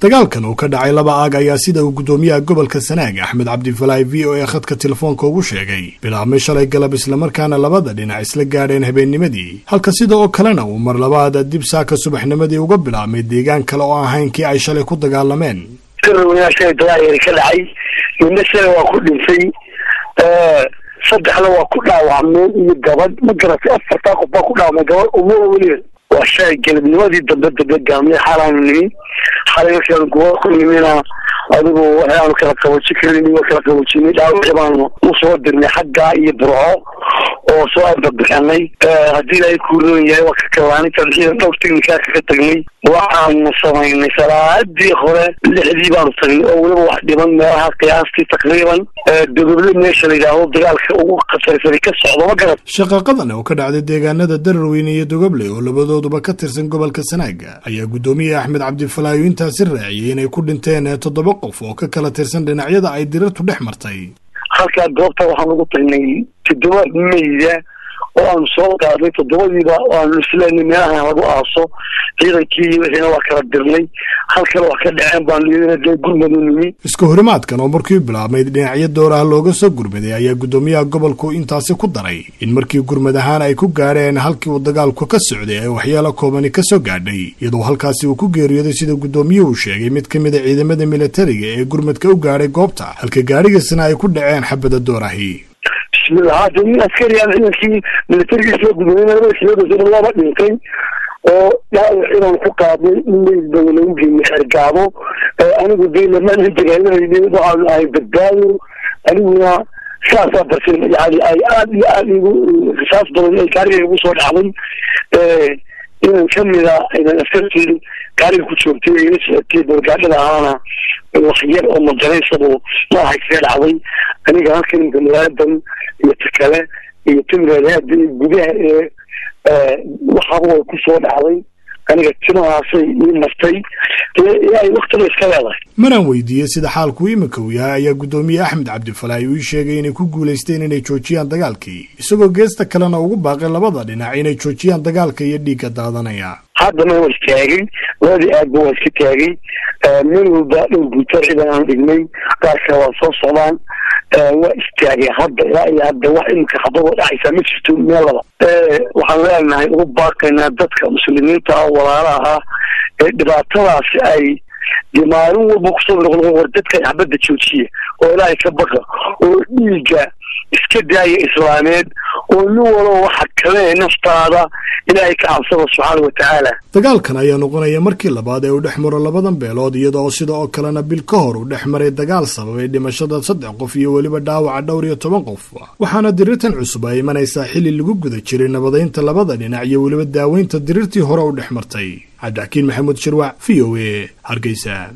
dagaalkan oo ka dhacay laba aag ayaa sida uu gudoomiyaha gobolka Sanaag Axmed Cabdi Falay VOA khadka telefoonka ugu sheegay bilaabmay shalay galab isla markaana labada dhinac isla gaadheen habeennimadii halka sida oo kalena uu mar labaad dib saaka subaxnimadii uga bilaabmay deegaan kale oo ahayn kii ay shalay ku dagaalameen wanaashay dagaal ka dhacay midna waa ku dhintay saddexda waa ku dhaawacmay iyo gabadh ma garatay afarta qof baa ku dhaawacmay gabadh umo waliba waa shay galabnimadii dambe gaamay xaalaanni xalaysan kuwa ku nimina adigu waxaan kala qaboojin karin iyo kala qaboojinay dhaawacban u soo dirnay xagga iyo burco oo soo badbaxnay hadii ay ku roonyahay wax ka waanita dhowr technical ka tagnay waxaan samaynay salaadii hore lixdii baan tagnay oo waliba wax dhiman meelaha qiyaastii taqriiban dowladda meesha la yiraahdo dagaalka ugu qasaysan ka socdo ma garad shaqaqadan oo ka dhacday deegaanada Dararweyne iyo Dogoble oo labadooduba ka tirsan gobolka Sanaag ayaa gudoomiyaha Axmed Cabdi Falay intaas raaciyay inay ku dhinteen 7 qof oo ka kala tirsan dhinacyada ay dirartu dhex martay halka goobta waxaan ugu tagnay 7 meeyda oo aan soo qaaday 7diiba oo aan islaamnimo meelaha lagu aaso ciidankii wixii waa kala dirnay halka wax ka dhaceen baan leeyahay gurmadooyinii isku horimaadkan oo markii bilaabmay dhinacyo dooraha looga soo gurmaday ayaa gudoomiyaha gobolku intaas ku daray in markii gurmadahaan ay ku gaareen halkii uu dagaalku ka socday ay waxyaalo kooban ka soo gaadhay iyadoo halkaasi uu ku geeriyooday sida gudoomiyuhu sheegay mid kamid ah ciidamada militariga ee gurmadka u gaaray goobta halka gaarigiisana ay ku dhaceen xabada doorahi bismillah hadii askari aan ciidankii militariga soo gudbinay laba dhintay oo inaan ku qaadnay in dawladda ugu xirgaabo anigu deemaan injineerinayay waxaan ay badbaado aniguna saasa barsin yani ay aad igu xisaas badan ay gaariga ugu soo dhacday inaan kamida inaan askartii gaariga ku joogtay iyo shaqadii bargaadada ahaana waxyar oo madaraysan oo waxay ka dhacday aniga halkan galaadan iyo takale iyo timreed gudaha waxa ku soo dhacday aniga tinaasay ii martay ay waqtiga iska leedahay maraan weydiiyay sida xaalku imika uu yahay ayaa gudoomiyaha Axmed Cabdi Falay uu sheegay inay ku guuleysteen inay joojiyaan dagaalkii isagoo geesta kalena ugu baaqay labada dhinac inay joojiyaan dagaalka iyo dhiigga daadanaya haddana waa istaagay labadii aad buu iska taagay meel walba dhul guutar ciidan dhignay qaarka waa soo socdaan waa istaagay hadda wax imika xabado dhacaysa ma jirto meelaba waxaan leenahay ugu baaqaynaa dadka muslimiinta walaalaha ee dhibaatadaasi ay maalin walba kusoo noqon war dadka xabada joojiya oo ilaahay ka baqa oo dhiiga iska daaya islaameed oo nin walba waxa kale naftaada ilaahay ka cabsado subxaanahu wa ta'ala dagaalkan ayaa noqonaya markii labaad ee uu dhex maro labadan beelood iyadoo sida oo kalena bil ka hor uu dhex maray dagaal sababay dhimashada 3 qof iyo waliba dhaawaca dhowr iyo 10 qof waxaana dirirtan cusub ay imanaysaa xilli lagu guda jiray nabadeynta labada dhinac iyo waliba daaweynta dirirtii hore u dhex martay Cabdi Xakiin Maxamuud Shirwac VOA Hargeysa.